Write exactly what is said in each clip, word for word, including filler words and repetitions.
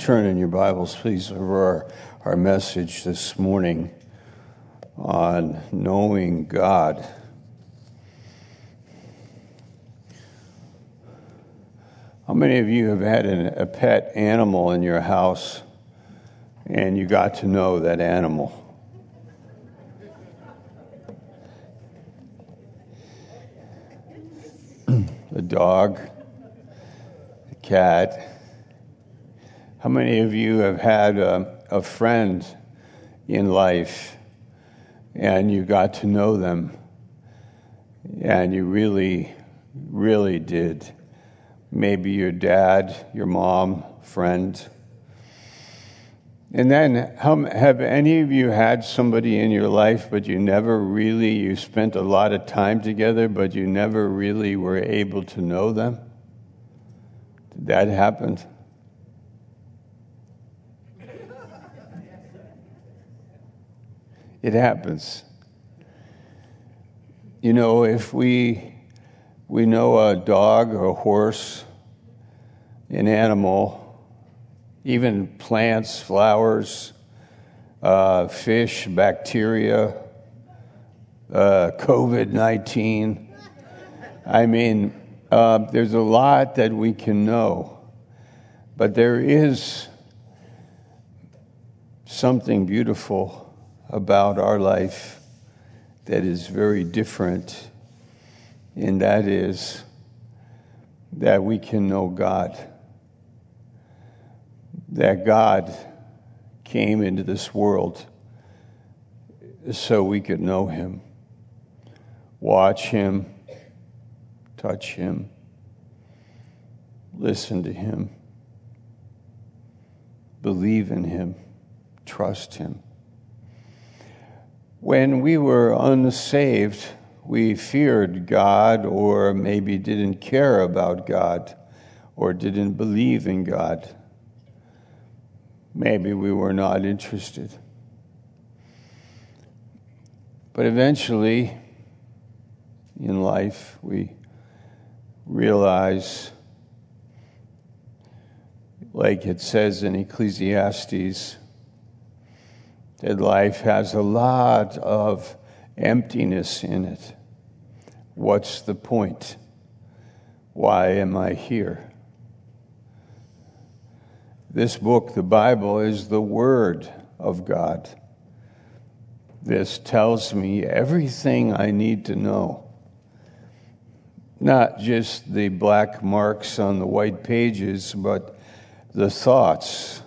turn in your Bibles, please, over our, our message this morning on knowing God. How many of you have had an, a pet animal in your house and you got to know that animal? The dog, the cat. How many of you have had a, a friend in life and you got to know them and you really, really did? Maybe your dad, your mom, friend. And then how, have any of you had somebody in your life, but you never really, you spent a lot of time together, but you never really were able to know them? Did that happen? It happens. You know, if we we know a dog or a horse, an animal, even plants, flowers, uh, fish, bacteria, uh, covid nineteen. I mean, uh, there's a lot that we can know, but there is something beautiful about our life that is very different, and that is that we can know God. That God came into this world so we could know Him, watch Him, touch Him, listen to Him, believe in Him, trust Him. When we were unsaved, we feared God, or maybe didn't care about God, or didn't believe in God. Maybe we were not interested. But eventually, in life, we realize, like it says in Ecclesiastes, that life has a lot of emptiness in it. What's the point? Why am I here? This book, the Bible, is the Word of God. This tells me everything I need to know. Not just the black marks on the white pages, but the thoughts,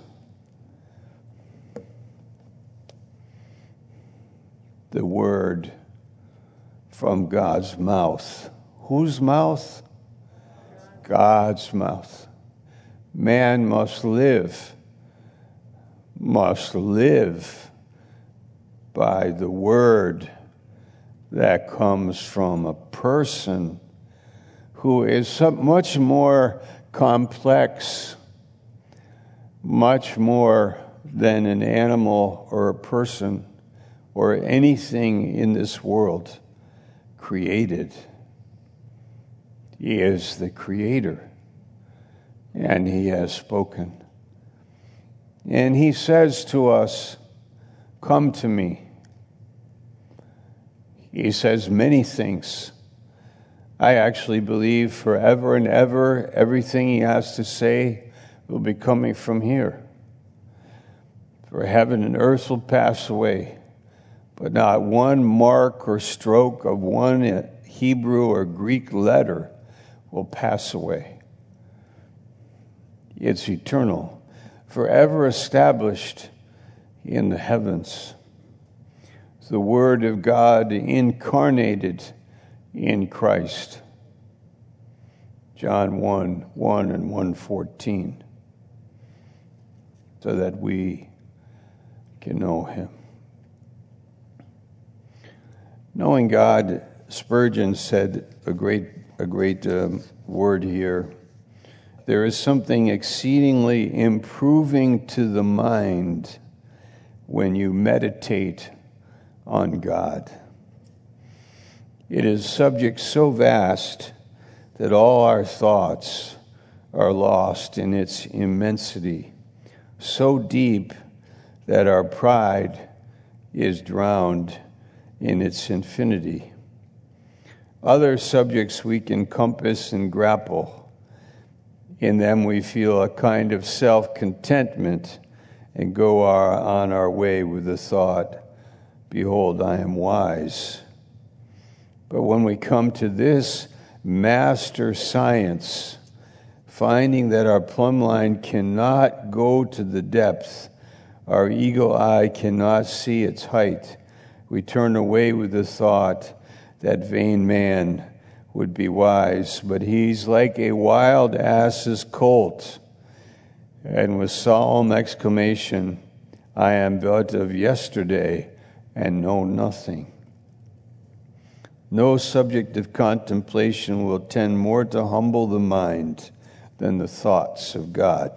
the word from God's mouth. Whose mouth? God's mouth. Man must live, must live by the word that comes from a person who is so much more complex, much more than an animal or a person or anything in this world created. He is the creator, and He has spoken. And He says to us, "Come to me." He says many things. I actually believe forever and ever, everything He has to say will be coming from here. For heaven and earth will pass away, but not one mark or stroke of one Hebrew or Greek letter will pass away. It's eternal, forever established in the heavens. The Word of God incarnated in Christ. John one, one and one fourteen. So that we can know Him. Knowing God, Spurgeon said a great, a great um, word here. There is something exceedingly improving to the mind when you meditate on God. It is a subject so vast that all our thoughts are lost in its immensity. so deep that our pride is drowned in its infinity. Other subjects we can compass and grapple. In them we feel a kind of self-contentment and go our, on our way with the thought, behold, I am wise. But when we come to this master science, finding that our plumb line cannot go to the depth, our eagle eye cannot see its height, we turn away with the thought that vain man would be wise, but he's like a wild ass's colt. And with solemn exclamation, I am but of yesterday and know nothing. No subject of contemplation will tend more to humble the mind than the thoughts of God.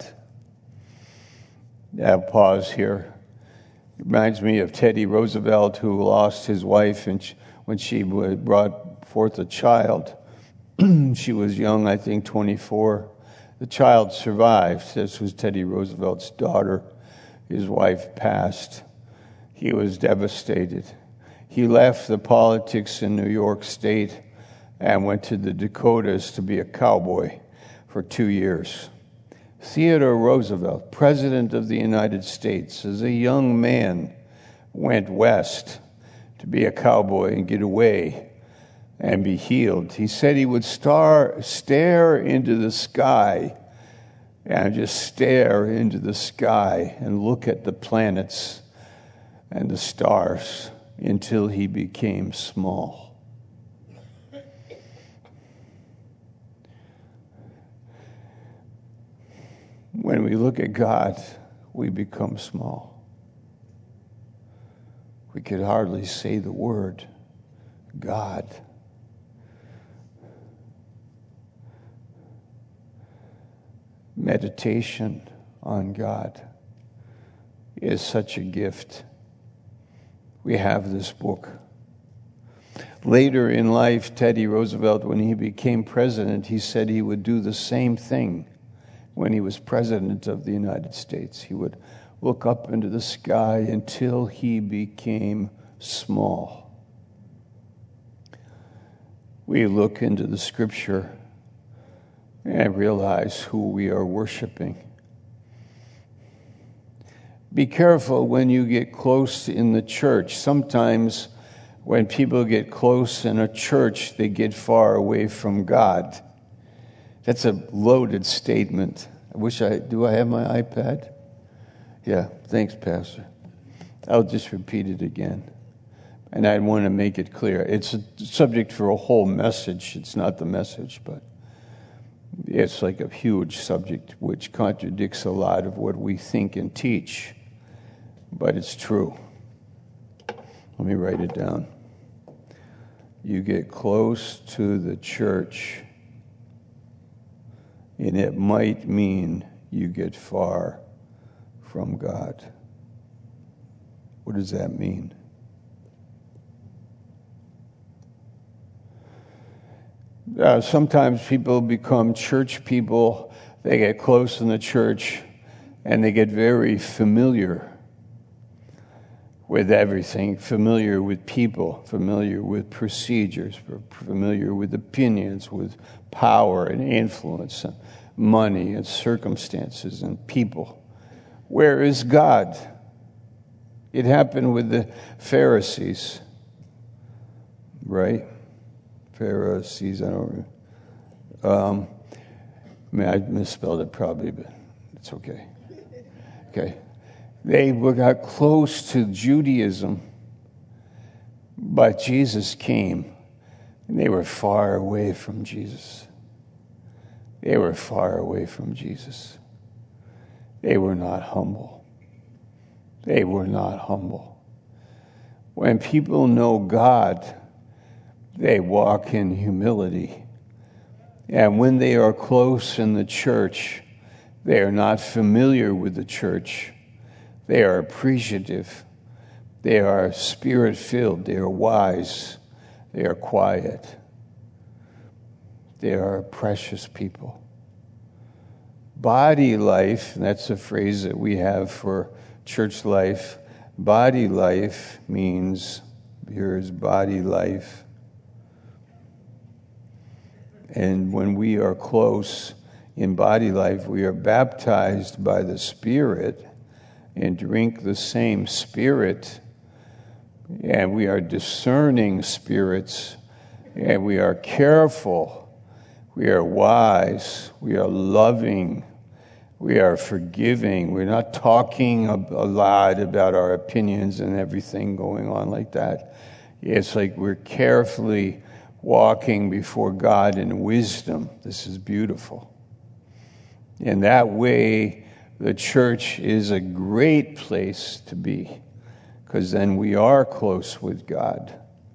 I'll pause here. It reminds me of Teddy Roosevelt, who lost his wife and when she brought forth a child. She was young, I think twenty-four. The child survived. This was Teddy Roosevelt's daughter. His wife passed. He was devastated. He left the politics in New York State and went to the Dakotas to be a cowboy for two years. Theodore Roosevelt, President of the United States, as a young man, went west to be a cowboy and get away and be healed. He said he would star, stare into the sky and just stare into the sky and look at the planets and the stars until he became small. When we look at God, we become small. We could hardly say the word God. Meditation on God is such a gift. We have this book. Later in life, Teddy Roosevelt, when he became president, he said he would do the same thing when he was president of the United States. He would look up into the sky until he became small. We look into the scripture and realize who we are worshiping. Be careful when you get close in the church. Sometimes when people get close in a church, they get far away from God. That's a loaded statement. I wish I, do I have my iPad? Yeah, thanks, Pastor. I'll just repeat it again. And I want to make it clear. It's a subject for a whole message. It's not the message, but it's like a huge subject which contradicts a lot of what we think and teach. But it's true. Let me write it down. You get close to the church, and it might mean you get far from God. What does that mean? Uh, sometimes people become church people. They get close in the church, and they get very familiar with everything, familiar with people, familiar with procedures, familiar with opinions, with power and influence, and money and circumstances and people. Where is God? It happened with the Pharisees, right? Pharisees, I don't know. Um, I mean, I misspelled it probably, but it's okay. Okay. They got close to Judaism, but Jesus came, and they were far away from Jesus. They were far away from Jesus. They were not humble. They were not humble. When people know God, they walk in humility. And when they are close in the church, they are not familiar with the church. They are appreciative. They are spirit-filled. They are wise. They are quiet. They are precious people. Body life, that's a phrase that we have for church life. Body life means, here is body life. And when we are close in body life, we are baptized by the Spirit and drink the same Spirit. And we are discerning spirits, and we are careful. We are wise. We are loving. We are forgiving. We're not talking a, a lot about our opinions and everything going on like that. It's like we're carefully walking before God in wisdom. This is beautiful. In that way, the church is a great place to be, because then we are close with God.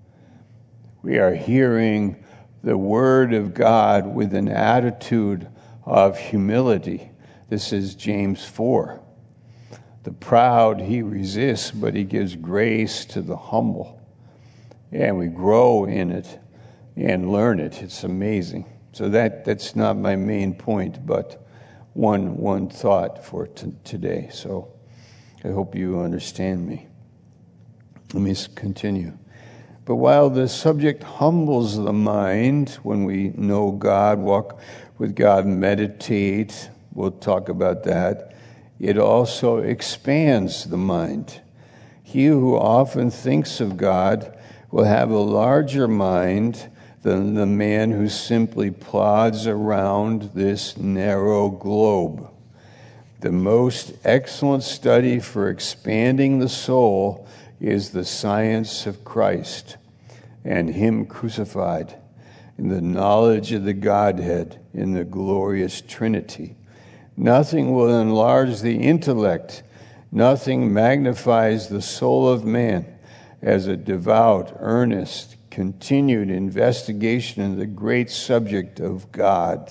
We are hearing the word of God with an attitude of humility. This is James four. The proud he resists, but he gives grace to the humble. And we grow in it and learn it. It's amazing. So that, that's not my main point, but one, one thought for t- today. So I hope you understand me. Let me continue. But while the subject humbles the mind, when we know God, walk with God, meditate, we'll talk about that, it also expands the mind. He who often thinks of God will have a larger mind than the man who simply plods around this narrow globe. The most excellent study for expanding the soul is the science of Christ and Him crucified, in the knowledge of the Godhead in the glorious Trinity. Nothing will enlarge the intellect, nothing magnifies the soul of man as a devout, earnest, continued investigation of the great subject of God.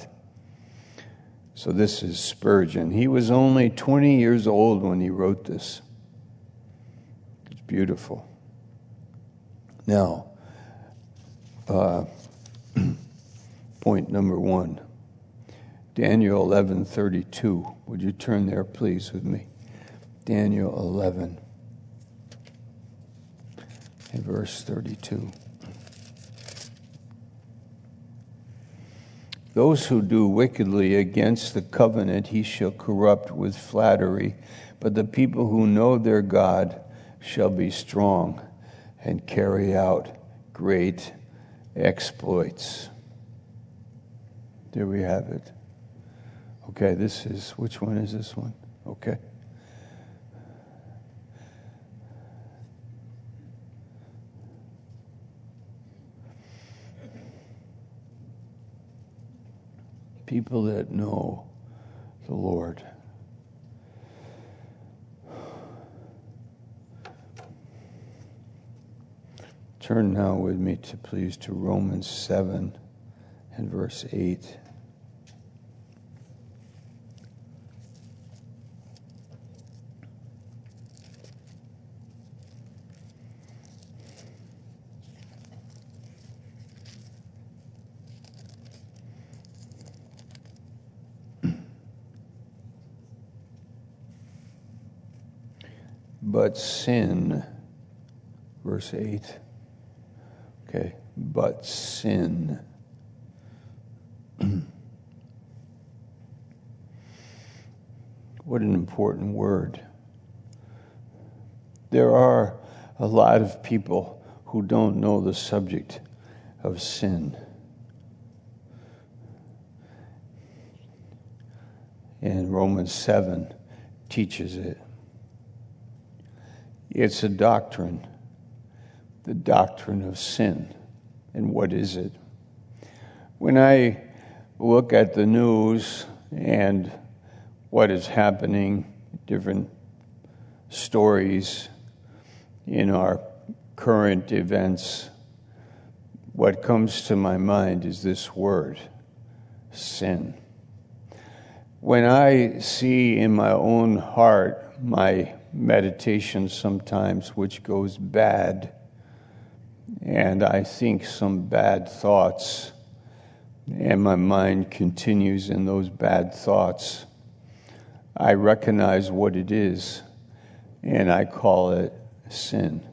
So this is Spurgeon. He was only twenty years old when he wrote this. It's beautiful. Now, uh, point number one, Daniel eleven thirty-two. Would you turn there, please, with me? Daniel eleven, and verse thirty-two. Those who do wickedly against the covenant he shall corrupt with flattery, but the people who know their God shall be strong and carry out great exploits. There we have it. Okay, this is, which one is this one? Okay. People that know the Lord. Turn now with me to please to Romans seven and verse eight. But sin, verse eight. Okay, but sin. What an important word. There are a lot of people who don't know the subject of sin. And Romans seven teaches it. It's a doctrine, the doctrine of sin. And what is it? When I look at the news and what is happening, different stories in our current events, what comes to my mind is this word, sin. When I see in my own heart my meditation sometimes which goes bad, and I think some bad thoughts, and my mind continues in those bad thoughts, I recognize what it is, and I call it sin.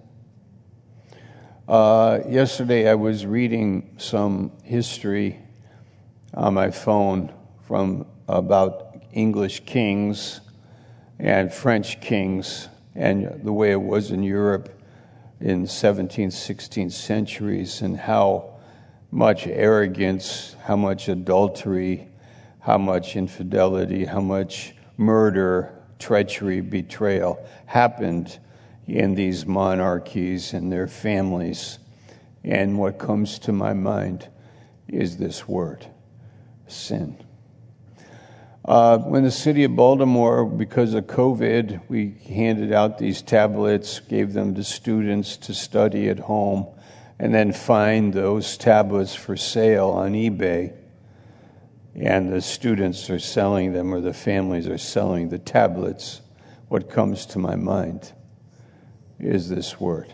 Uh, yesterday I was reading some history on my phone from about English kings and French kings and the way it was in Europe in seventeenth, sixteenth centuries, and how much arrogance, how much adultery, how much infidelity, how much murder, treachery, betrayal happened in these monarchies and their families. And what comes to my mind is this word, sin. Uh, when the city of Baltimore, because of COVID, we handed out these tablets, gave them to students to study at home, and then find those tablets for sale on eBay. And the students are selling them, or the families are selling the tablets. What comes to my mind is this word,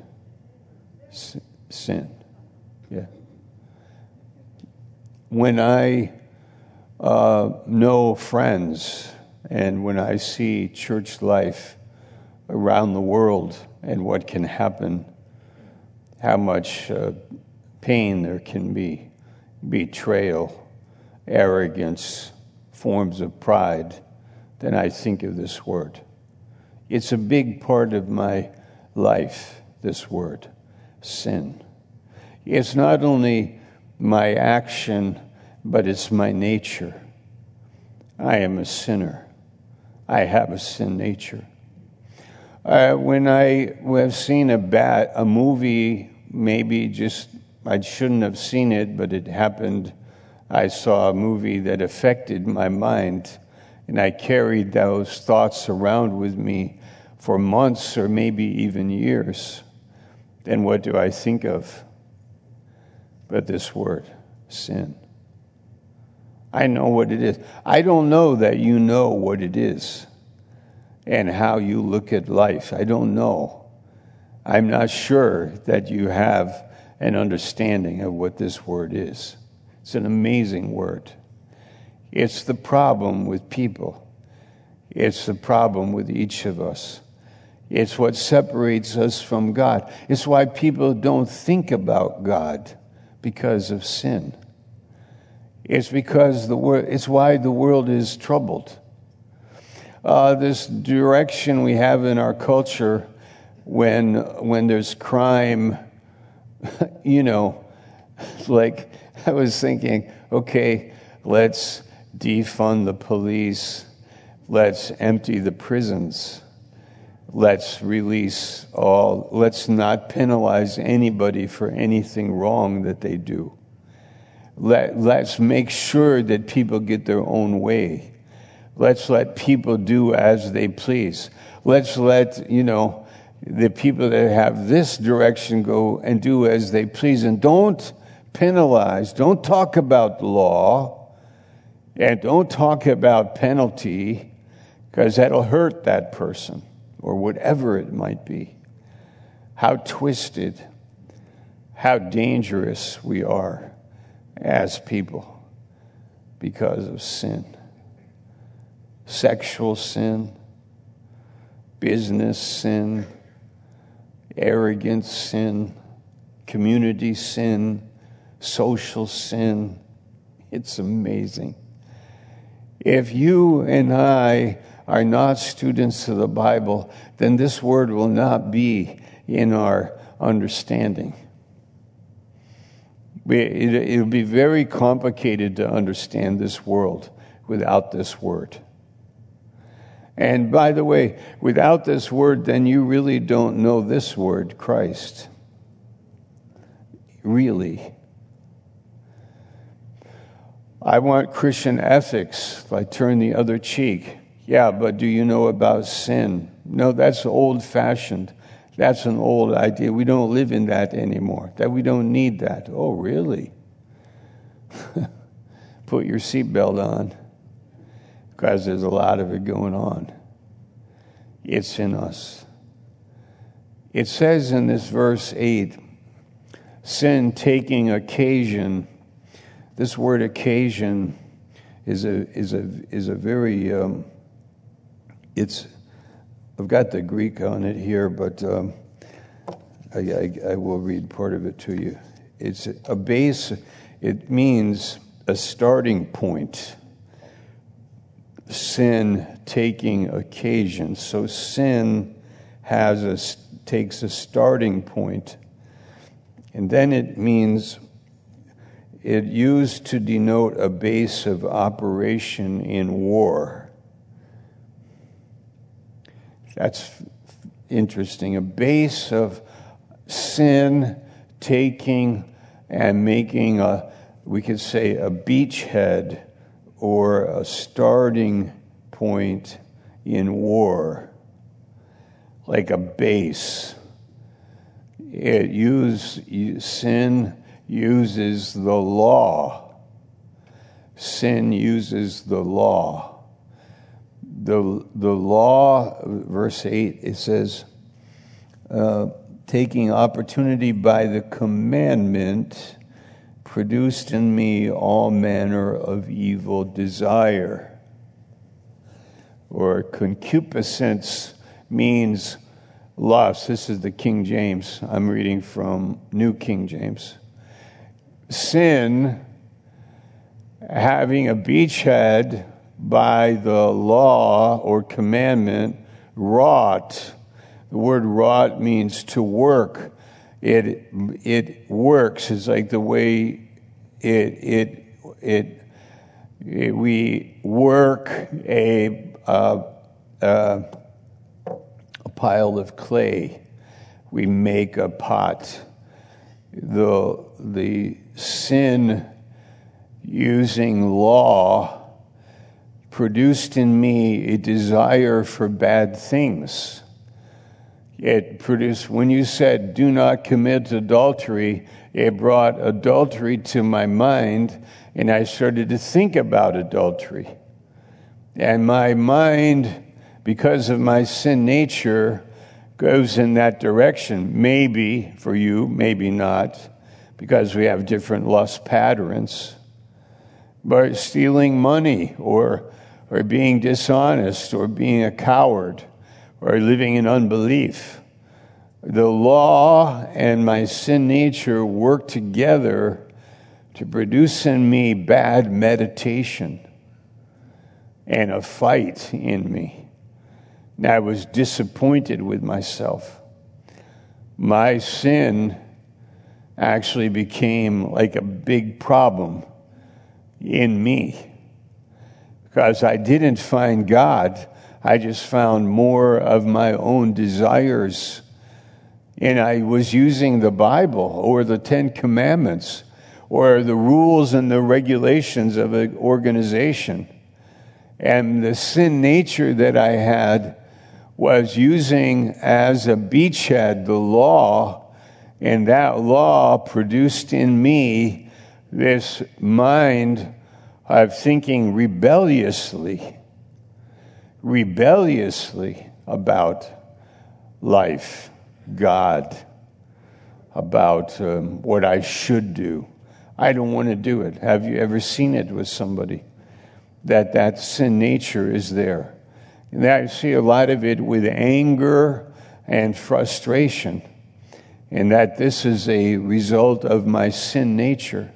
sin. Yeah. When I uh, know friends and when I see church life around the world and what can happen, how much uh, pain there can be, betrayal, arrogance, forms of pride, then I think of this word. It's a big part of my life, this word, sin. It's not only my action, but it's my nature. I am a sinner. I have a sin nature. Uh, when I have seen a bad, a movie, maybe just, I shouldn't have seen it, but it happened. I saw a movie that affected my mind, and I carried those thoughts around with me for months or maybe even years. Then what do I think of but this word, sin? I know what it is. I don't know that you know what it is and how you look at life. I don't know. I'm not sure that you have an understanding of what this word is. It's an amazing word. It's the problem with people. It's the problem with each of us. It's what separates us from God. It's why people don't think about God, because of sin. It's because the wor- It's why the world is troubled. Uh, this direction we have in our culture, when when there's crime, you know, like I was thinking, okay, let's defund the police, let's empty the prisons, let's release all, let's not penalize anybody for anything wrong that they do. Let, let's make sure that people get their own way. Let's let people do as they please. Let's let, you know, the people that have this direction go and do as they please. And don't penalize, don't talk about law, and don't talk about penalty, because that'll hurt that person or whatever it might be. How twisted, how dangerous we are as people because of sin. Sexual sin, business sin, arrogant sin, community sin, social sin. It's amazing. If you and I are not students of the Bible, then this word will not be in our understanding. It will be very complicated to understand this world without this word. And by the way, without this word, then you really don't know this word, Christ. Really. I want Christian ethics. I turn the other cheek. Yeah, but do you know about sin? No, that's old-fashioned. That's an old idea. We don't live in that anymore. That we don't need that. Oh, really? Put your seatbelt on, because there's a lot of it going on. It's in us. It says in this verse eight, sin taking occasion. This word occasion is a is a is a very um, it's, I've got the Greek on it here, but um, I, I, I will read part of it to you. It's a base, it means a starting point. Sin taking occasion. So sin has a, takes a starting point. And then it means it used to denote a base of operation in war. That's interesting. A base of sin taking and making a, we could say, a beachhead or a starting point in war, like a base. It use, sin uses the law. Sin uses the law. The, the law, verse eight, it says, uh, taking opportunity by the commandment produced in me all manner of evil desire. Or concupiscence means lust. This is the King James. I'm reading from New King James. Sin, having a beachhead by the law or commandment, wrought. The word wrought means to work. It it works. It's like the way it it it, it we work a uh, uh, a pile of clay. We make a pot. The the sin using law produced in me a desire for bad things. It produced, when you said, do not commit adultery, it brought adultery to my mind, and I started to think about adultery. And my mind, because of my sin nature, goes in that direction. Maybe for you, maybe not, because we have different lust patterns. But stealing money, or or being dishonest, or being a coward, or living in unbelief. The law and my sin nature work together to produce in me bad meditation and a fight in me. And I was disappointed with myself. My sin actually became like a big problem in me because I didn't find God. I just found more of my own desires. And I was using the Bible or the Ten Commandments or the rules and the regulations of an organization. And the sin nature that I had was using as a beachhead the law, and that law produced in me this mind of thinking rebelliously. rebelliously about life, God, about um, what I should do. I don't want to do it. Have you ever seen it with somebody? That that sin nature is there. And I see a lot of it with anger and frustration. And that this is a result of my sin nature.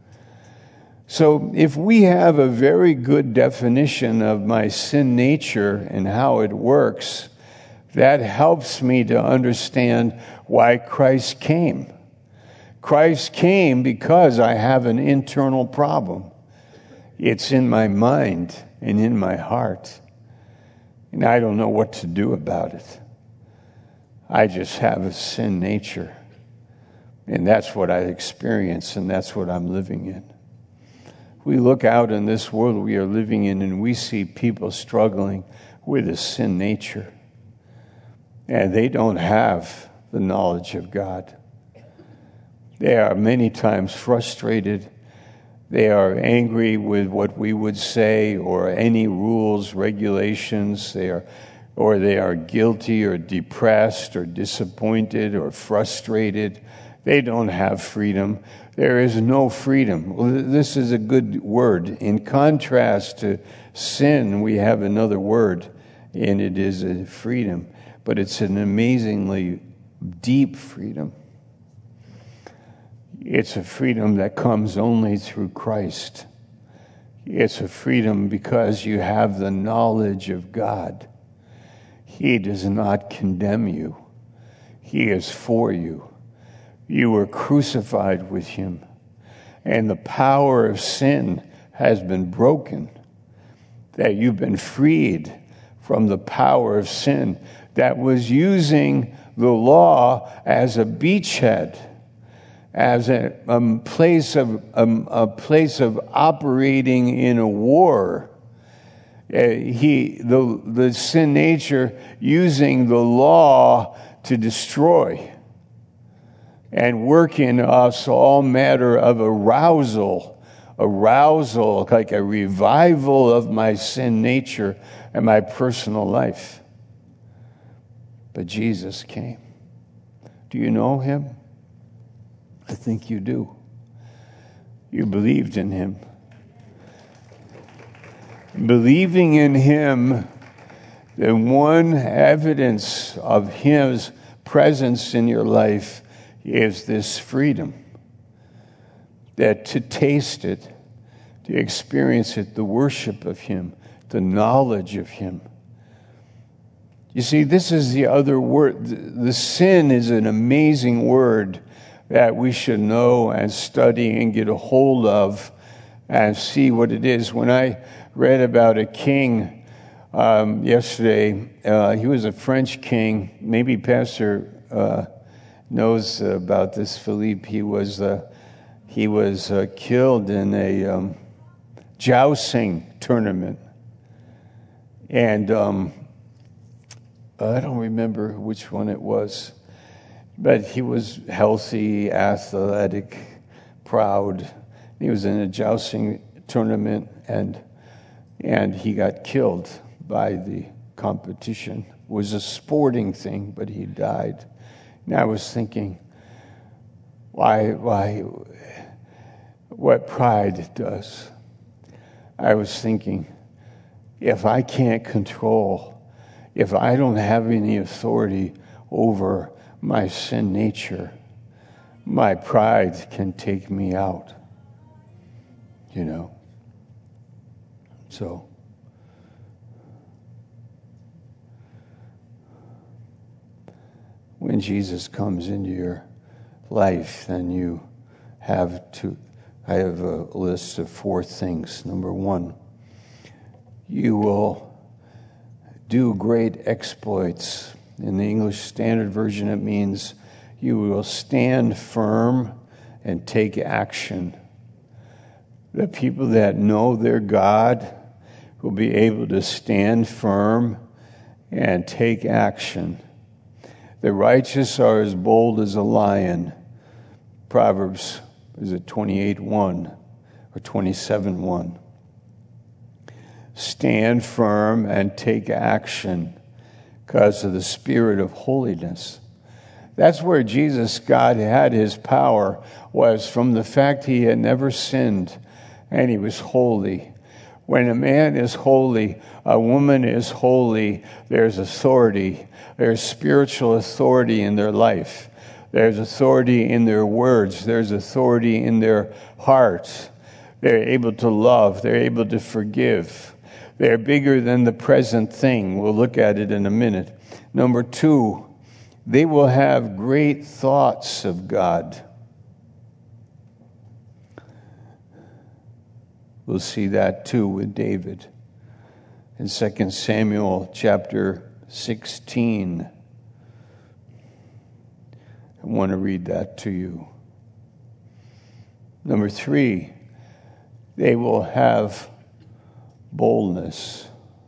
So if we have a very good definition of my sin nature and how it works, that helps me to understand why Christ came. Christ came because I have an internal problem. It's in my mind and in my heart. And I don't know what to do about it. I just have a sin nature. And that's what I experience, and that's what I'm living in. We look out in this world we are living in, and we see people struggling with a sin nature. And they don't have the knowledge of God. They are many times frustrated. They are angry with what we would say or any rules, regulations. They are, or they are guilty or depressed or disappointed or frustrated. They don't have freedom. There is no freedom. Well, this is a good word. In contrast to sin, we have another word, and it is a freedom, but it's an amazingly deep freedom. It's a freedom that comes only through Christ. It's a freedom because you have the knowledge of God. He does not condemn you. He is for you. You were crucified with him, and the power of sin has been broken, that you've been freed from the power of sin that was using the law as a beachhead, as a um, place of um, a place of operating in a war. Uh, he the the sin nature using the law to destroy and work in us all matter of arousal, arousal like a revival of my sin nature and my personal life. But Jesus came. Do you know him? I think you do. You believed in him. Believing in him, the one evidence of his presence in your life is this freedom. That to taste it, to experience it, the worship of him, the knowledge of him. You see, this is the other word. The sin is an amazing word that we should know and study and get a hold of and see what it is. When I read about a king um, yesterday, uh, he was a French king. Maybe Pastor uh, knows about this, Philippe. He was uh, he was uh, killed in a um, jousting tournament, and um, I don't remember which one it was, but he was healthy, athletic, proud. He was in a jousting tournament, and and he got killed by the competition. It was a sporting thing, but he died. And I was thinking, why, why, what pride does. I was thinking, if I can't control, if I don't have any authority over my sin nature, my pride can take me out, you know. So, when Jesus comes into your life, then you have to, I have a list of four things. Number one, you will do great exploits. In the English Standard Version, it means you will stand firm and take action. The people that know their God will be able to stand firm and take action. The righteous are as bold as a lion. Proverbs, is it twenty-eight one or twenty-seven one? Stand firm and take action because of the spirit of holiness. That's where Jesus, God, had his power, was from the fact he had never sinned and he was holy. When a man is holy, a woman is holy, there's authority. There's spiritual authority in their life. There's authority in their words. There's authority in their hearts. They're able to love. They're able to forgive. They're bigger than the present thing. We'll look at it in a minute. Number two, they will have great thoughts of God. We'll see that too with David in Second Samuel chapter sixteen. I want to read that to you. Number three, they will have boldness.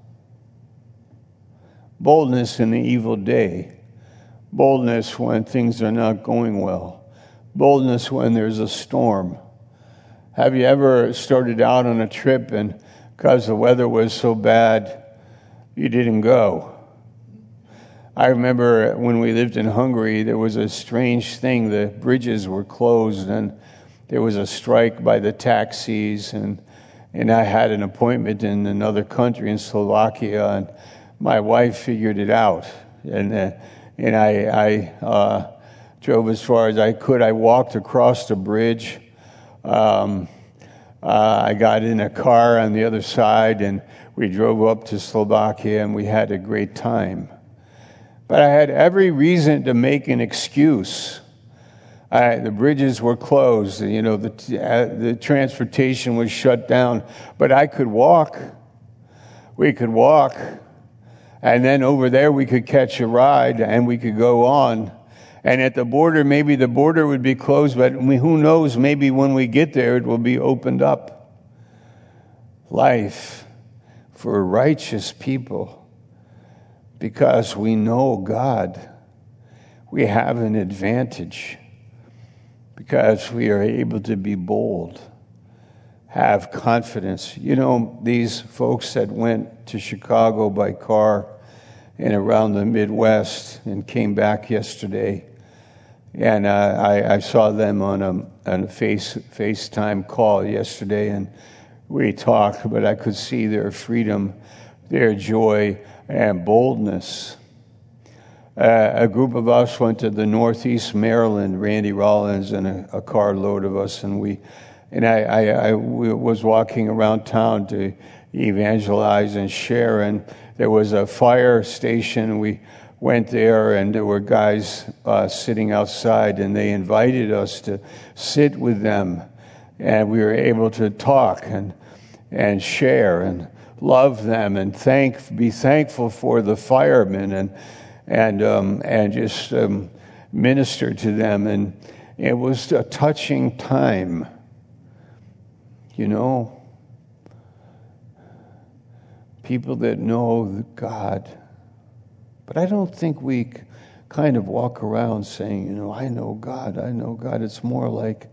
Boldness in the evil day. Boldness when things are not going well. Boldness when there's a storm. Have you ever started out on a trip and because the weather was so bad, you didn't go? I remember when we lived in Hungary, there was a strange thing. The bridges were closed and there was a strike by the taxis, and and I had an appointment in another country, in Slovakia, and my wife figured it out, and uh, and I, I uh, drove as far as I could. I walked across the bridge. Um, uh, I got in a car on the other side, and we drove up to Slovakia, and we had a great time. But I had every reason to make an excuse. I, the bridges were closed, you know, the, uh, the transportation was shut down, but I could walk. We could walk, and then over there we could catch a ride, and we could go on. And at the border, maybe the border would be closed, but who knows, maybe when we get there, it will be opened up. Life for righteous people, because we know God. We have an advantage because we are able to be bold, have confidence. You know, these folks that went to Chicago by car and around the Midwest and came back yesterday, and uh, I, I saw them on a, on a face FaceTime call yesterday, and we talked, but I could see their freedom, their joy, and boldness. Uh, a group of us went to the Northeast Maryland, Randy Rollins and a, a carload of us, and we, and I, I, I was walking around town to evangelize and share, and there was a fire station. We went there, and there were guys uh, sitting outside, and they invited us to sit with them, and we were able to talk and and share and love them and thank be thankful for the firemen and and um, and just um, minister to them, and it was a touching time, you know. People that know God. But I don't think we kind of walk around saying, you know, I know God, I know God. It's more like,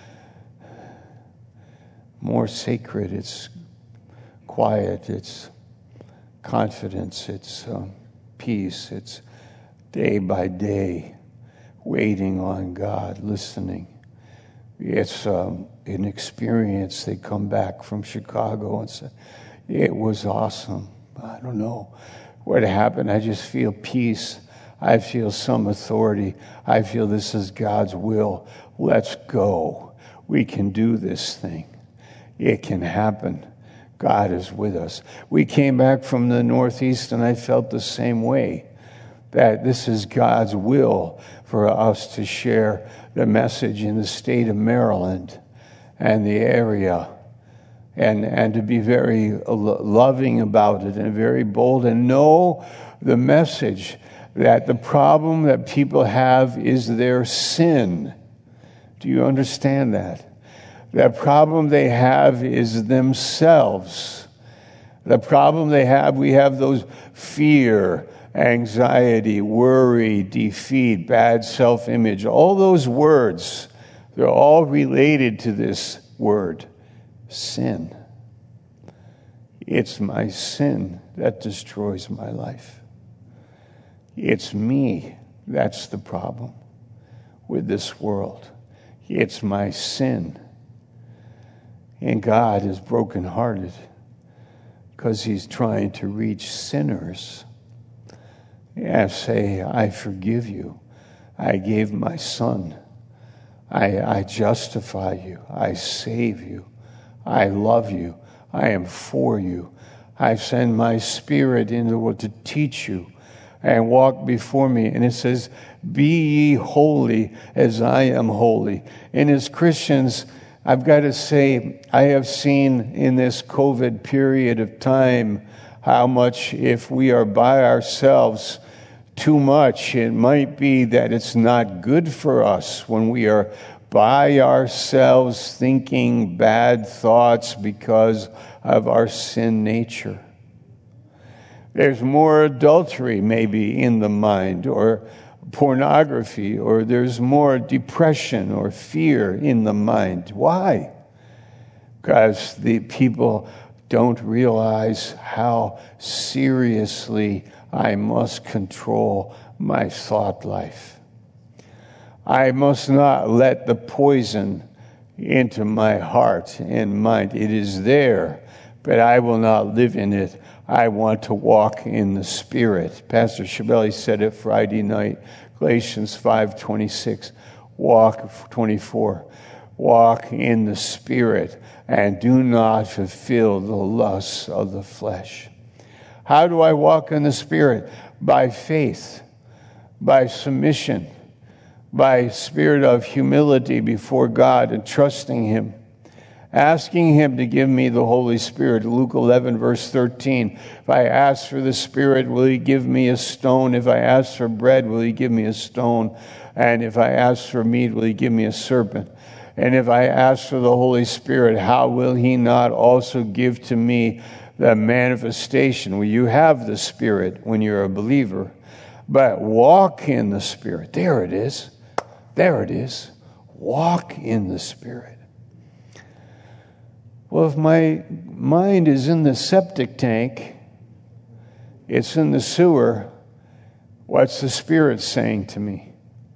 more sacred. It's quiet. It's confidence. It's um, peace. It's day by day waiting on God, listening. It's um, an experience. They come back from Chicago and say, it was awesome. I don't know what happened. I just feel peace. I feel some authority. I feel this is God's will. Let's go. We can do this thing. It can happen. God is with us. We came back from the Northeast, and I felt the same way, that this is God's will for us to share the message in the state of Maryland and the area. And and to be very loving about it and very bold and know the message that the problem that people have is their sin. Do you understand that? The problem they have is themselves. The problem they have, we have those fear, anxiety, worry, defeat, bad self-image. All those words, they're all related to this word. Sin. It's my sin that destroys my life. It's me that's the problem with this world. It's my sin. And God is brokenhearted because he's trying to reach sinners and say, I forgive you. I gave my son. I, I justify you. I save you. I love you. I am for you. I send my spirit into the world to teach you and walk before me. And it says, be ye holy as I am holy. And as Christians, I've got to say, I have seen in this COVID period of time how much if we are by ourselves too much, it might be that it's not good for us when we are by ourselves thinking bad thoughts because of our sin nature. There's more adultery maybe in the mind, or pornography, or there's more depression or fear in the mind. Why? Because the people don't realize how seriously I must control my thought life. I must not let the poison into my heart and mind. It is there, but I will not live in it. I want to walk in the Spirit. Pastor Shabeli said it Friday night, Galatians five twenty-six, walk, twenty-four, walk in the Spirit and do not fulfill the lusts of the flesh. How do I walk in the Spirit? By faith, by submission, by spirit of humility before God and trusting Him. Asking Him to give me the Holy Spirit. Luke eleven, verse thirteen. If I ask for the Spirit, will He give me a stone? If I ask for bread, will He give me a stone? And if I ask for meat, will He give me a serpent? And if I ask for the Holy Spirit, how will He not also give to me the manifestation? Well, you have the Spirit when you're a believer. But walk in the Spirit. There it is. There it is. Walk in the Spirit. Well, if my mind is in the septic tank, it's in the sewer, what's the Spirit saying to me?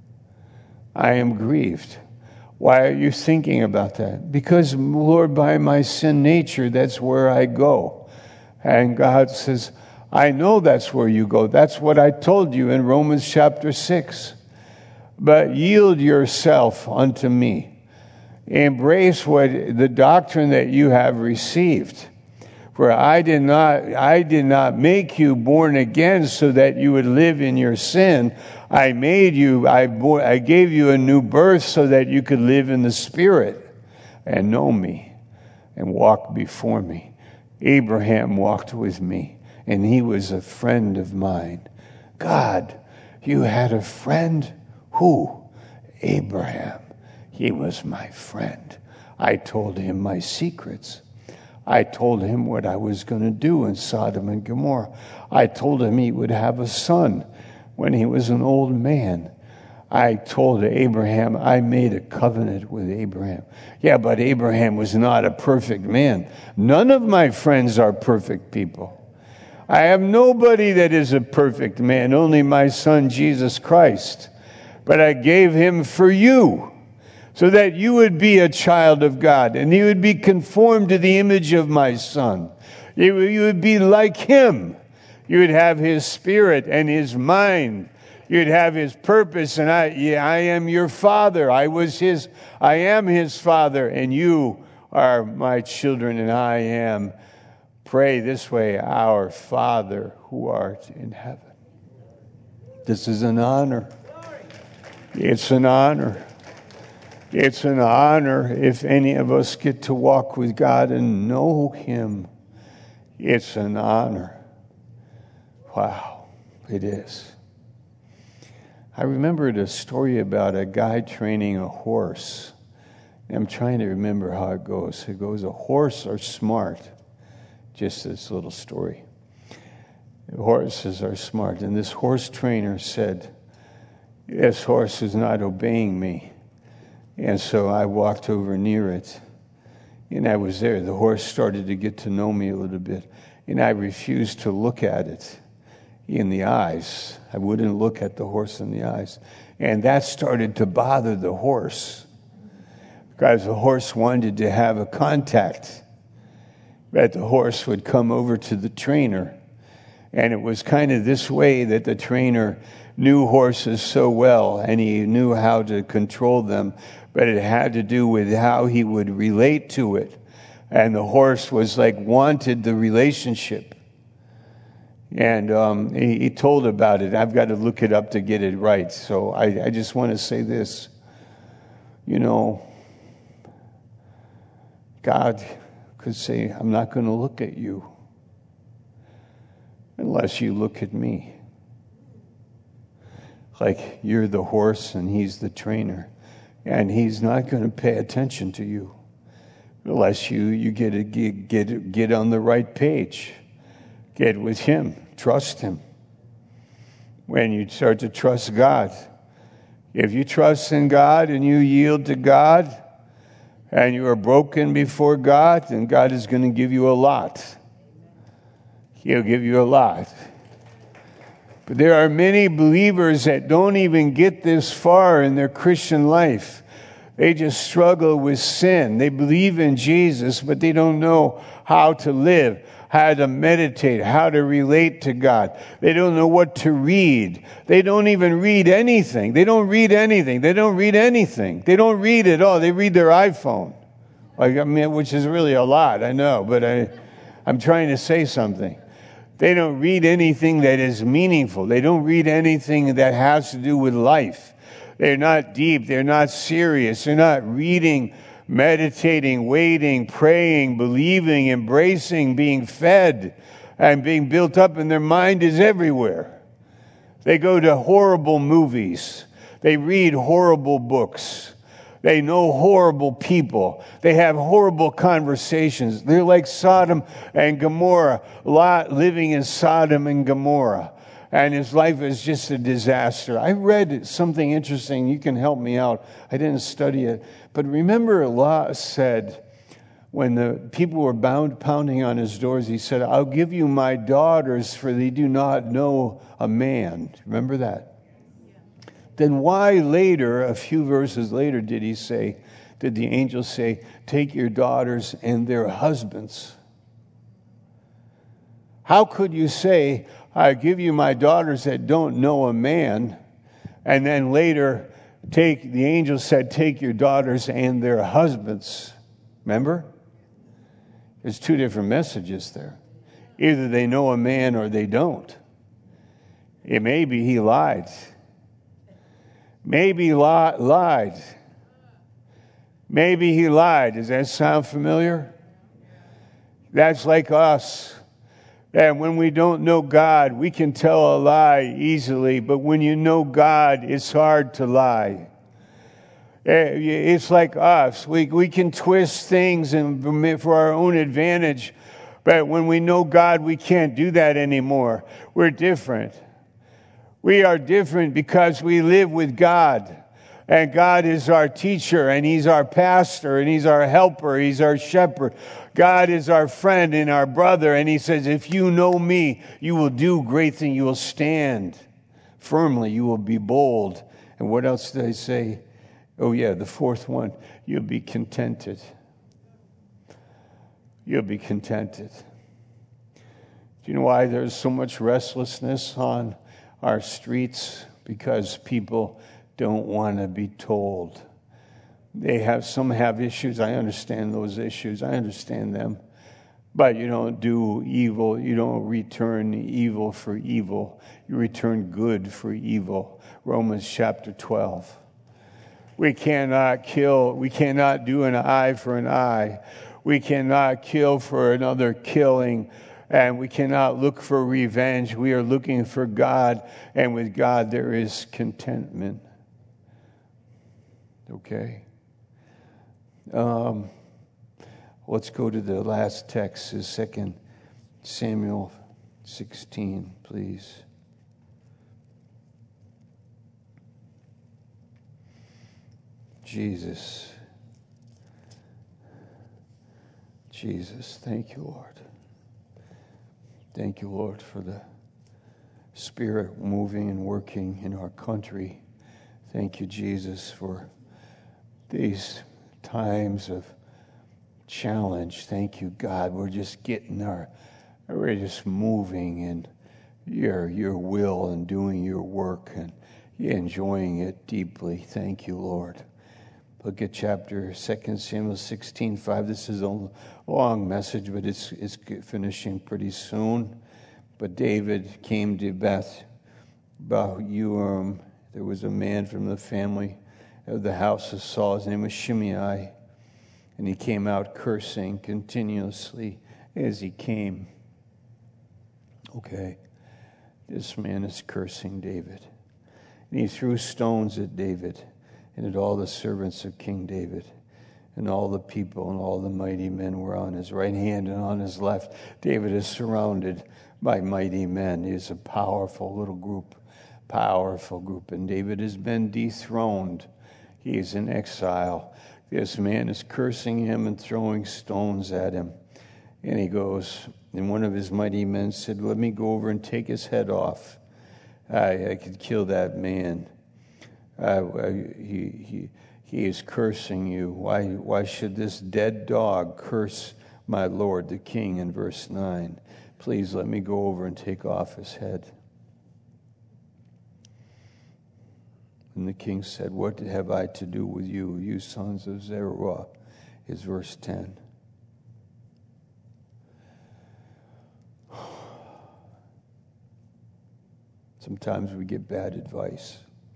I am grieved. Why are you thinking about that? Because, Lord, by my sin nature, that's where I go. And God says, I know that's where you go. That's what I told you in Romans chapter six. But yield yourself unto me. Embrace what the doctrine that you have received. For I did not, I did not make you born again so that you would live in your sin. I made you, I, bore, I gave you a new birth so that you could live in the Spirit and know me and walk before me. Abraham walked with me, and he was a friend of mine. God, you had a friend? Who? Abraham. He was my friend. I told him my secrets. I told him what I was going to do in Sodom and Gomorrah. I told him he would have a son when he was an old man. I told Abraham, I made a covenant with Abraham. Yeah, but Abraham was not a perfect man. None of my friends are perfect people. I have nobody that is a perfect man, only my son Jesus Christ. But I gave him for you, so that you would be a child of God, and you would be conformed to the image of my Son. You would be like Him. You would have His Spirit and His mind. You'd have His purpose, and I, yeah, I am your Father. I was His, I am His Father, and you are my children, and I am. Pray this way, our Father who art in heaven. This is an honor. It's an honor. It's an honor if any of us get to walk with God and know Him. It's an honor. Wow, it is. I remembered a story about a guy training a horse. I'm trying to remember how it goes. It goes, a horse are smart. Just this little story. The horses are smart. And this horse trainer said, this horse is not obeying me. And so I walked over near it, and I was there. The horse started to get to know me a little bit, and I refused to look at it in the eyes. I wouldn't look at the horse in the eyes. And that started to bother the horse, because the horse wanted to have a contact. That the horse would come over to the trainer. And it was kind of this way that the trainer knew horses so well, and he knew how to control them. But it had to do with how he would relate to it. And the horse was like, wanted the relationship. And um, he, he told about it. I've got to look it up to get it right. So I, I just want to say this. You know, God could say, I'm not going to look at you unless you look at me. Like you're the horse and he's the trainer. And he's not going to pay attention to you unless you, you get, a, get, get, get on the right page. Get with him. Trust him. When you start to trust God. If you trust in God and you yield to God and you are broken before God, then God is going to give you a lot. He'll give you a lot. But there are many believers that don't even get this far in their Christian life. They just struggle with sin. They believe in Jesus, but they don't know how to live. how to meditate, how to relate to God. They don't know what to read. They don't even read anything. They don't read anything. They don't read anything. They don't read at all. They read their iPhone, like, I mean, which is really a lot, I know, but I, I'm trying to say something. They don't read anything that is meaningful. They don't read anything that has to do with life. They're not deep. They're not serious. They're not reading, meditating, waiting, praying, believing, embracing, being fed, and being built up, and their mind is everywhere. They go to horrible movies. They read horrible books. They know horrible people. They have horrible conversations. They're like Sodom and Gomorrah, Lot living in Sodom and Gomorrah. And his life is just a disaster. I read something interesting. You can help me out. I didn't study it. But remember, Lot said, when the people were bound, pounding on his doors, he said, I'll give you my daughters, for they do not know a man. Remember that? Then why later, a few verses later, did he say, did the angel say, take your daughters and their husbands? How could you say, I give you my daughters that don't know a man, and then later take, the angel said, take your daughters and their husbands? Remember? There's two different messages there. Either they know a man or they don't. It may be he lied. Maybe Lot lied. Maybe he lied. Does that sound familiar? That's like us. And when we don't know God, we can tell a lie easily. But when you know God, it's hard to lie. It's like us. We, we can twist things and for our own advantage. But when we know God, we can't do that anymore. We're different. We are different because we live with God. And God is our teacher, and He's our pastor, and He's our helper, He's our shepherd. God is our friend and our brother, and He says, if you know me, you will do great things. You will stand firmly. You will be bold. And what else did I say? Oh, yeah, the fourth one. You'll be contented. You'll be contented. Do you know why there's so much restlessness on our streets? Because people don't want to be told. They have, some have issues. I understand those issues. I understand them. But you don't do evil. You don't return evil for evil. You return good for evil. Romans chapter twelve. We cannot kill. We cannot do an eye for an eye. We cannot kill for another killing. And we cannot look for revenge. We are looking for God. And with God there is contentment. Okay? Um, let's go to the last text, is Second Samuel sixteen, please. Jesus. Jesus. Thank you, Lord. Thank you, Lord, for the Spirit moving and working in our country. Thank you, Jesus, for these times of challenge. Thank you, God. We're just getting our, we're just moving in your, your will and doing your work and enjoying it deeply. Thank you, Lord. Look at chapter Second Samuel sixteen five. This is a long message, but it's it's finishing pretty soon. But David came to Beth Bahurim. There was a man from the family of the house of Saul. His name was Shimei. And he came out cursing continuously as he came. Okay, this man is cursing David. And he threw stones at David and at all the servants of King David. And all the people and all the mighty men were on his right hand and on his left. David is surrounded by mighty men. He is a powerful little group, powerful group. And David has been dethroned. He is in exile. This man is cursing him and throwing stones at him. And he goes, and one of his mighty men said, let me go over and take his head off. I, I could kill that man. Uh, he, he, he is cursing you. Why, why should this dead dog curse my Lord, the king, in verse nine. Please let me go over and take off his head. And the king said, what have I to do with you, you sons of Zeruiah? Is verse ten. Sometimes we get bad advice.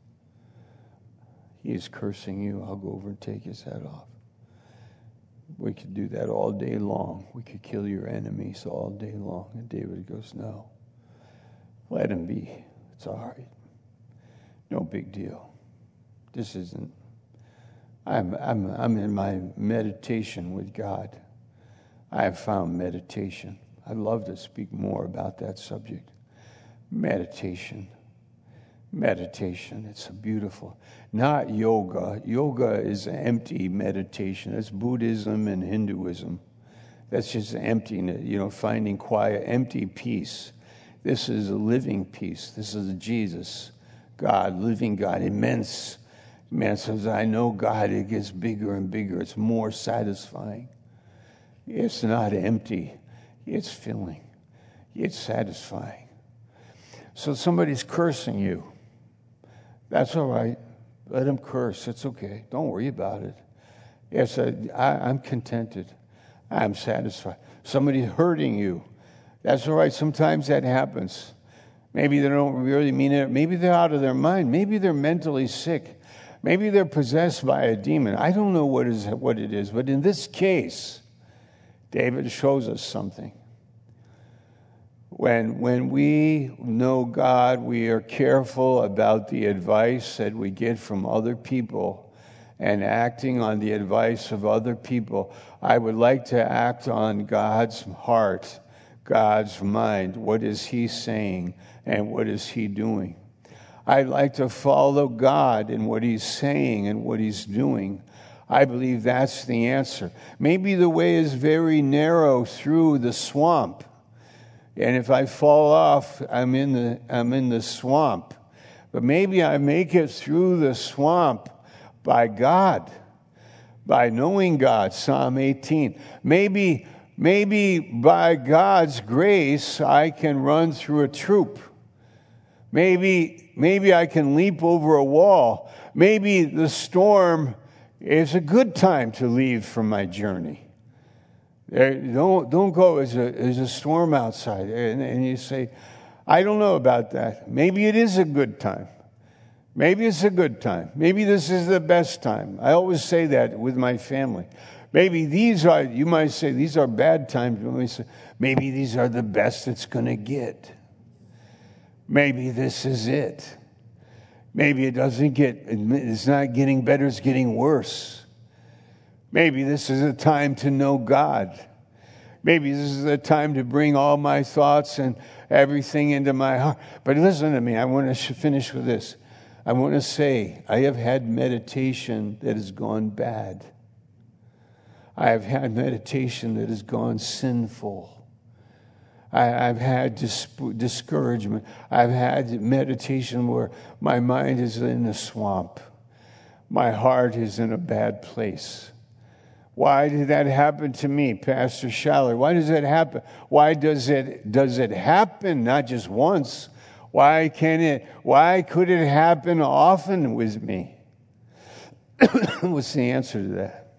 He is cursing you. I'll go over and take his head off. We could do that all day long. We could kill your enemies all day long. And David goes, no. Let him be. It's all right. No big deal. This isn't. I'm, I'm, I'm in my meditation with God. I have found meditation. I'd love to speak more about that subject. Meditation. Meditation. It's a beautiful. Not yoga. Yoga is empty meditation. That's Buddhism and Hinduism. That's just emptiness, you know, finding quiet, empty peace. This is a living peace. This is Jesus, God, living God, immense. Man says, I know God, it gets bigger and bigger. It's more satisfying. It's not empty. It's filling. It's satisfying. So somebody's cursing you. That's all right. Let him curse. It's okay. Don't worry about it. Yes, I, I, I'm contented. I'm satisfied. Somebody's hurting you. That's all right. Sometimes that happens. Maybe they don't really mean it. Maybe they're out of their mind. Maybe they're mentally sick. Maybe they're possessed by a demon. I don't know what is what it is. But in this case, David shows us something. When, when we know God, we are careful about the advice that we get from other people and acting on the advice of other people. I would like to act on God's heart, God's mind. What is he saying and what is he doing? I'd like to follow God in what he's saying and what he's doing. I believe that's the answer. Maybe the way is very narrow through the swamp. And if I fall off, I'm in the I'm in the swamp. But maybe I make it through the swamp by God, by knowing God, Psalm eighteen. Maybe, maybe by God's grace, I can run through a troop. Maybe, maybe I can leap over a wall. Maybe the storm is a good time to leave from my journey. There, don't don't go. There's a, there's a storm outside. And, and you say, I don't know about that. Maybe it is a good time. Maybe it's a good time. Maybe this is the best time. I always say that with my family. Maybe these are, you might say, these are bad times. You might say, maybe these are the best it's going to get. Maybe this is it. Maybe it doesn't get, it's not getting better, it's getting worse. Maybe this is a time to know God. Maybe this is a time to bring all my thoughts and everything into my heart. But listen to me, I want to finish with this. I want to say, I have had meditation that has gone bad. I have had meditation that has gone sinful. I, I've had dis- discouragement. I've had meditation where my mind is in a swamp. My heart is in a bad place. Why did that happen to me, Pastor Schaller? Why does that happen? Why does it does it happen not just once? Why can it? Why could it happen often with me? What's the answer to that?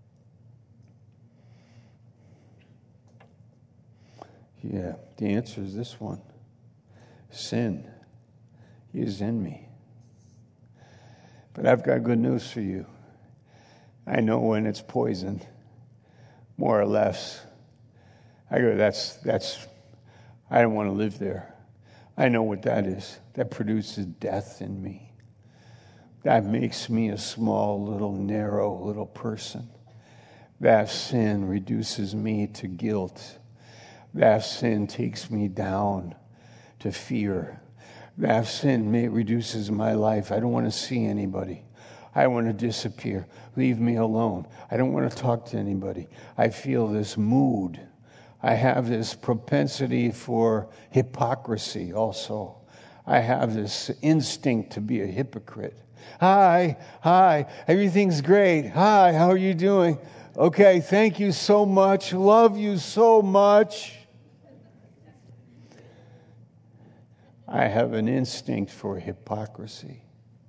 Yeah, the answer is this one. Sin is in me. But I've got good news for you. I know when it's poison, more or less. I go, that's, that's, I don't want to live there. I know what that is. That produces death in me. That makes me a small, little, narrow, little person. That sin reduces me to guilt. That sin takes me down to fear. That sin may, reduces my life. I don't want to see anybody. I want to disappear. Leave me alone. I don't want to talk to anybody. I feel this mood. I have this propensity for hypocrisy also. I have this instinct to be a hypocrite. Hi, hi, everything's great. Hi, how are you doing? Okay, thank you so much. Love you so much. I have an instinct for hypocrisy.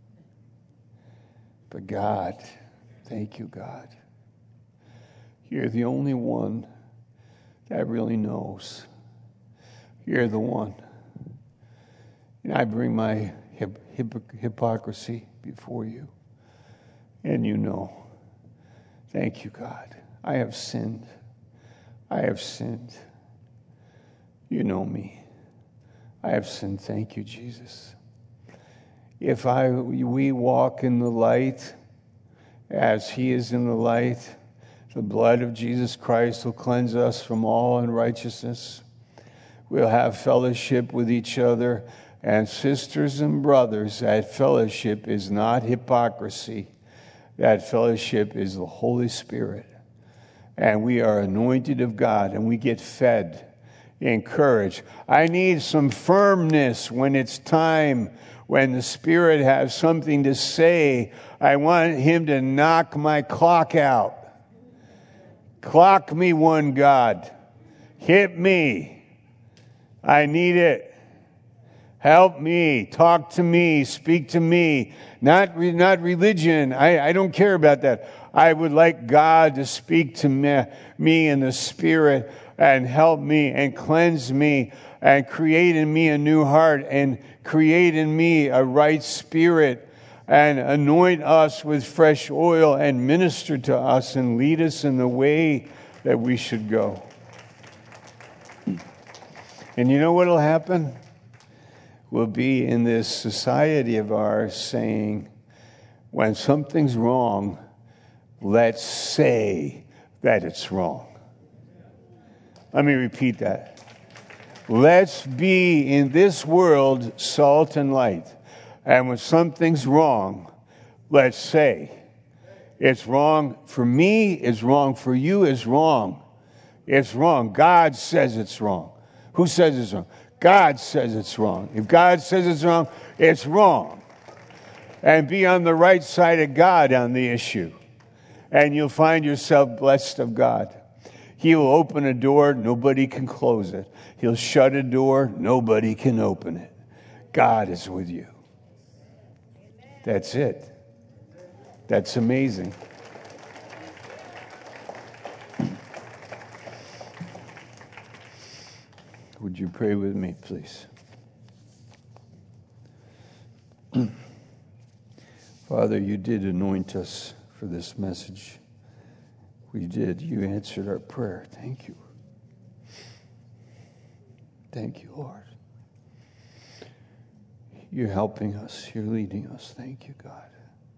But God, thank you, God. You're the only one that really knows. You're the one. And I bring my hip, hip, hypocrisy before you. And you know. Thank you, God. I have sinned. I have sinned. You know me. I have sinned. Thank you, Jesus. If I we walk in the light as he is in the light, the blood of Jesus Christ will cleanse us from all unrighteousness. We'll have fellowship with each other. And sisters and brothers, that fellowship is not hypocrisy. That fellowship is the Holy Spirit. And we are anointed of God, and we get fed, encouraged. I need some firmness when it's time, when the Spirit has something to say. I want him to knock my clock out. Clock me one, God. Hit me. I need it. Help me, talk to me, speak to me. Not, not religion. I, I don't care about that. I would like God to speak to me, me in the Spirit and help me and cleanse me and create in me a new heart and create in me a right spirit and anoint us with fresh oil and minister to us and lead us in the way that we should go. And you know what will happen? We'll be in this society of ours saying, when something's wrong, let's say that it's wrong. Let me repeat that. Let's be in this world salt and light. And when something's wrong, let's say it's wrong for me, it's wrong for you, it's wrong. It's wrong. God says it's wrong. Who says it's wrong? God says it's wrong. If God says it's wrong, it's wrong. And be on the right side of God on the issue. And you'll find yourself blessed of God. He will open a door, nobody can close it. He'll shut a door, nobody can open it. God is with you. That's it. That's amazing. Would you pray with me, please? Father, you did anoint us for this message. We did. You answered our prayer. Thank you. Thank you, Lord. You're helping us. You're leading us. Thank you, God.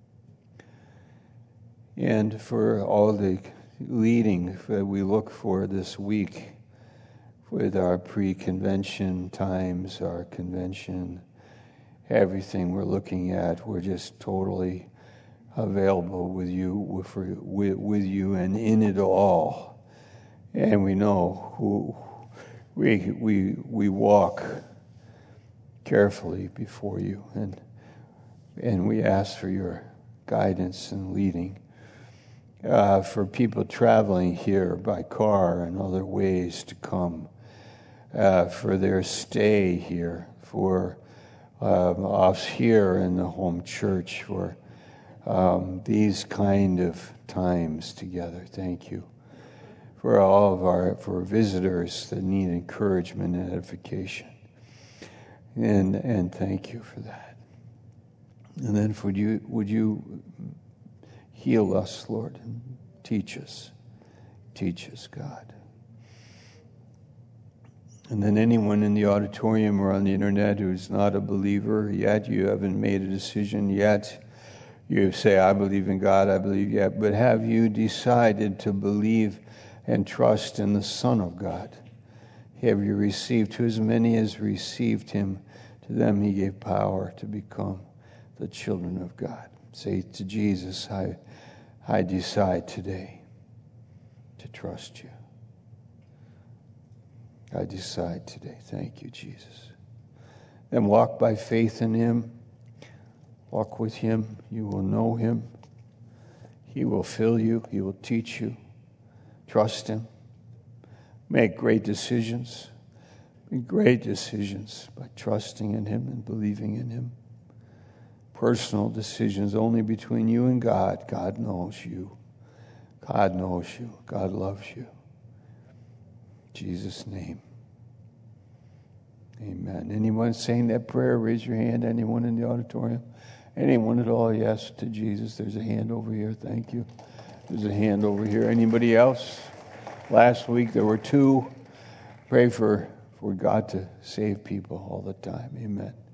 And for all the leading that we look for this week, with our pre-convention times, our convention, everything we're looking at, we're just totally available with you, with, with, with you, and in it all. And we know who we we we walk carefully before you, and and we ask for your guidance and leading. Uh, for people traveling here by car and other ways to come. Uh, for their stay here, for um, us here in the home church, for um, these kind of times together. Thank you. For all of our, for visitors that need encouragement and edification. And and thank you for that. And then would you, would you heal us, Lord, and teach us. Teach us, God. And then anyone in the auditorium or on the internet who's not a believer yet, you haven't made a decision yet, you say, I believe in God, I believe yet, but have you decided to believe and trust in the Son of God? Have you received? To as many as received him, to them he gave power to become the children of God. Say to Jesus, I, I decide today to trust you. I decide today. Thank you, Jesus. Then walk by faith in him. Walk with him. You will know him. He will fill you. He will teach you. Trust Him. Make great decisions. Make great decisions by trusting in Him and believing in Him. Personal decisions only between you and God. God knows you. God knows you. God loves you. In Jesus' name. Amen. Anyone saying that prayer, raise your hand. Anyone in the auditorium? Anyone at all? Yes to Jesus. There's a hand over here. Thank you. There's a hand over here. Anybody else? Last week there were two. Pray for, for God to save people all the time. Amen.